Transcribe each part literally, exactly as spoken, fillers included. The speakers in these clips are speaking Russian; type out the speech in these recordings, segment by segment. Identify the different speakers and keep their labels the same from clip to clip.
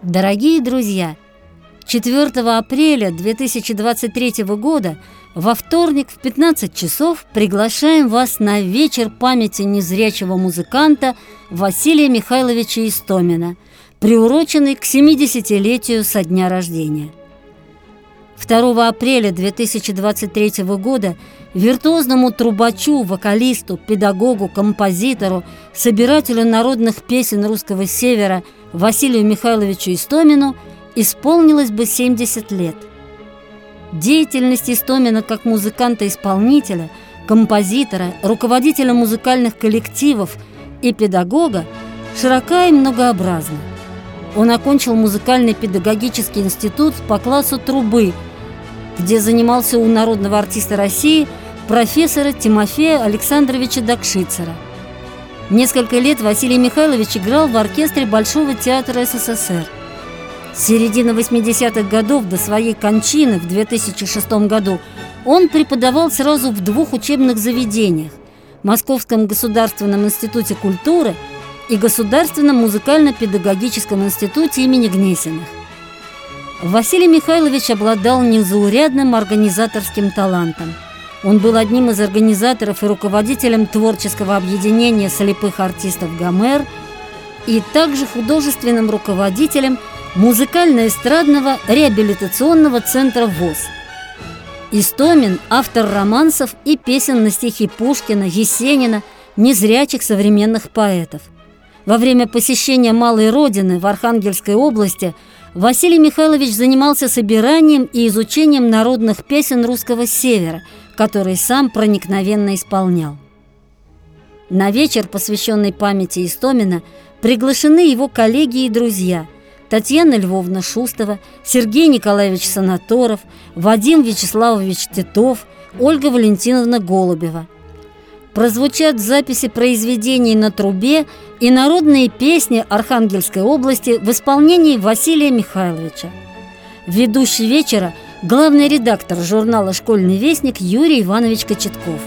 Speaker 1: Дорогие друзья, четвёртого апреля две тысячи двадцать третьего года во вторник в пятнадцать часов приглашаем вас на вечер памяти незрячего музыканта Василия Михайловича Истомина, приуроченный к семидесятилетию со дня рождения. второго апреля две тысячи двадцать третьего года виртуозному трубачу, вокалисту, педагогу, композитору, собирателю народных песен русского севера Василию Михайловичу Истомину исполнилось бы семьдесят лет. Деятельность Истомина как музыканта-исполнителя, композитора, руководителя музыкальных коллективов и педагога широка и многообразна. Он окончил музыкальный педагогический институт по классу трубы, где занимался у народного артиста России профессора Тимофея Александровича Дакшицера. Несколько лет Василий Михайлович играл в оркестре Большого театра СССР. С середины восьмидесятых годов до своей кончины в две тысячи шестом году он преподавал сразу в двух учебных заведениях – Московском государственном институте культуры и Государственном музыкально-педагогическом институте имени Гнесиных. Василий Михайлович обладал незаурядным организаторским талантом. Он был одним из организаторов и руководителем творческого объединения слепых артистов «Гомер» и также художественным руководителем музыкально-эстрадного реабилитационного центра ВОС. Истомин – автор романсов и песен на стихи Пушкина, Есенина, незрячих современных поэтов. Во время посещения Малой Родины в Архангельской области Василий Михайлович занимался собиранием и изучением народных песен русского севера, которые сам проникновенно исполнял. На вечер, посвященный памяти Истомина, приглашены его коллеги и друзья Татьяна Львовна Шустова, Сергей Николаевич Санаторов, Вадим Вячеславович Титов, Ольга Валентиновна Голубева. Прозвучат записи произведений на трубе и народные песни Архангельской области в исполнении Василия Михайловича. Ведущий вечера – главный редактор журнала «Школьный вестник» Юрий Иванович Кочетков.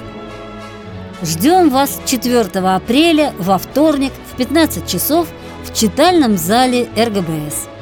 Speaker 1: Ждем вас четвёртого апреля во вторник в пятнадцать часов в читальном зале эр гэ бэ эс.